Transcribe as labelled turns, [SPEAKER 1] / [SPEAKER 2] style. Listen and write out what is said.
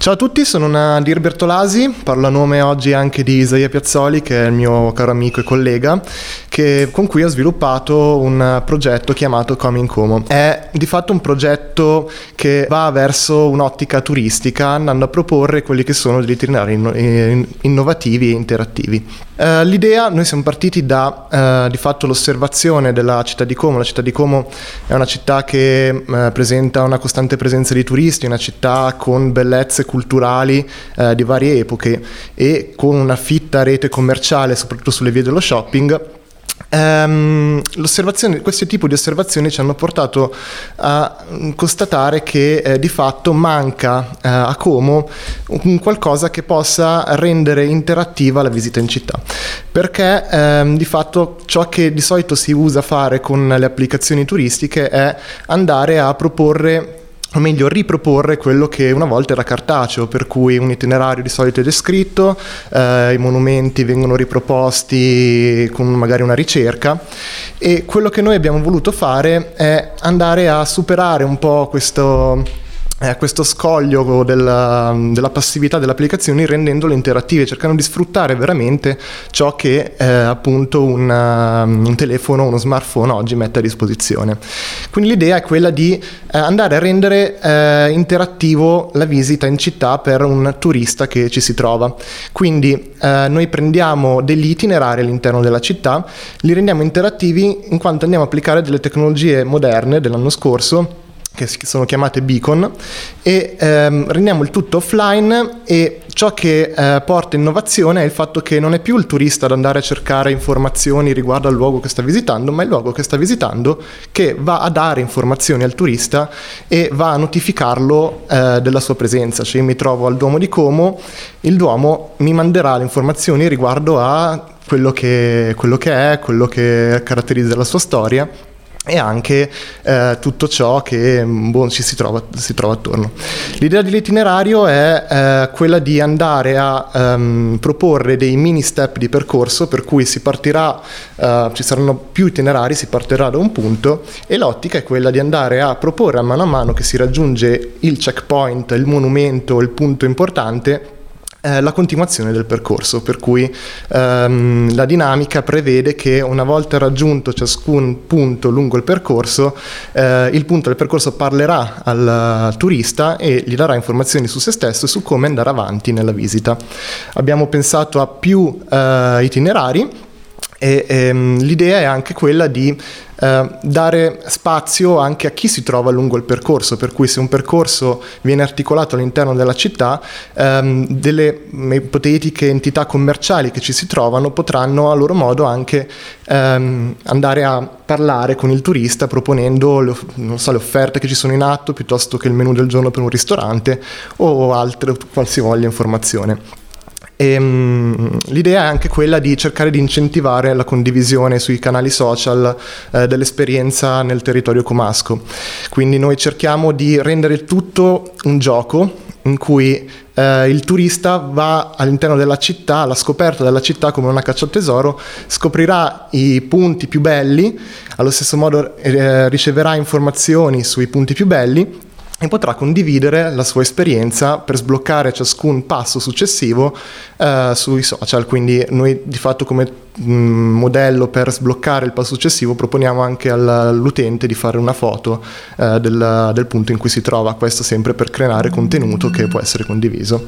[SPEAKER 1] Ciao a tutti, sono Nadir Bertolasi, parlo a nome oggi anche di Isaia Piazzoli, che è il mio caro amico e collega, con cui ho sviluppato un progetto chiamato Coming Como. È di fatto un progetto che va verso un'ottica turistica, andando a proporre quelli che sono degli itinerari innovativi e interattivi. L'idea, noi siamo partiti da di fatto l'osservazione della città di Como. La città di Como è una città che presenta una costante presenza di turisti, una città con bellezze culturali di varie epoche e con una fitta rete commerciale, soprattutto sulle vie dello shopping. Questo tipo di osservazioni ci hanno portato a constatare che di fatto manca a Como un qualcosa che possa rendere interattiva la visita in città, perché di fatto ciò che di solito si usa fare con le applicazioni turistiche è andare a proporre, o meglio riproporre, quello che una volta era cartaceo, per cui un itinerario di solito è descritto, i monumenti vengono riproposti con magari una ricerca, e quello che noi abbiamo voluto fare è andare a superare un po' questo scoglio della passività delle applicazioni, rendendole interattive, cercando di sfruttare veramente ciò che appunto un telefono, uno smartphone oggi mette a disposizione. Quindi l'idea è quella di andare a rendere interattivo la visita in città per un turista che ci si trova. Quindi noi prendiamo degli itinerari all'interno della città, li rendiamo interattivi in quanto andiamo a applicare delle tecnologie moderne dell'anno scorso, che sono chiamate beacon, e rendiamo il tutto offline, e ciò che porta innovazione è il fatto che non è più il turista ad andare a cercare informazioni riguardo al luogo che sta visitando, ma il luogo che sta visitando che va a dare informazioni al turista e va a notificarlo della sua presenza. Cioè, io mi trovo al Duomo di Como, il Duomo mi manderà le informazioni riguardo a quello che è, quello che caratterizza la sua storia, e anche tutto ciò che ci si trova attorno. L'idea dell'itinerario è quella di andare a proporre dei mini step di percorso, per cui si partirà, ci saranno più itinerari, si partirà da un punto, e l'ottica è quella di andare a proporre a mano che si raggiunge il checkpoint, il monumento, il punto importante, la continuazione del percorso, per cui la dinamica prevede che una volta raggiunto ciascun punto lungo il percorso, il punto del percorso parlerà al turista e gli darà informazioni su se stesso e su come andare avanti nella visita. Abbiamo pensato a più itinerari, e l'idea è anche quella di dare spazio anche a chi si trova lungo il percorso, per cui se un percorso viene articolato all'interno della città, delle ipotetiche entità commerciali che ci si trovano potranno a loro modo anche andare a parlare con il turista, proponendo le offerte che ci sono in atto, piuttosto che il menù del giorno per un ristorante o altre qualsivoglia informazione. L'idea è anche quella di cercare di incentivare la condivisione sui canali social dell'esperienza nel territorio comasco. Quindi noi cerchiamo di rendere il tutto un gioco in cui il turista va all'interno della città, alla scoperta della città come una caccia al tesoro, scoprirà i punti più belli, allo stesso modo riceverà informazioni sui punti più belli e potrà condividere la sua esperienza per sbloccare ciascun passo successivo sui social. Quindi noi di fatto come modello per sbloccare il passo successivo proponiamo anche all'utente di fare una foto del punto in cui si trova, questo sempre per creare contenuto che può essere condiviso.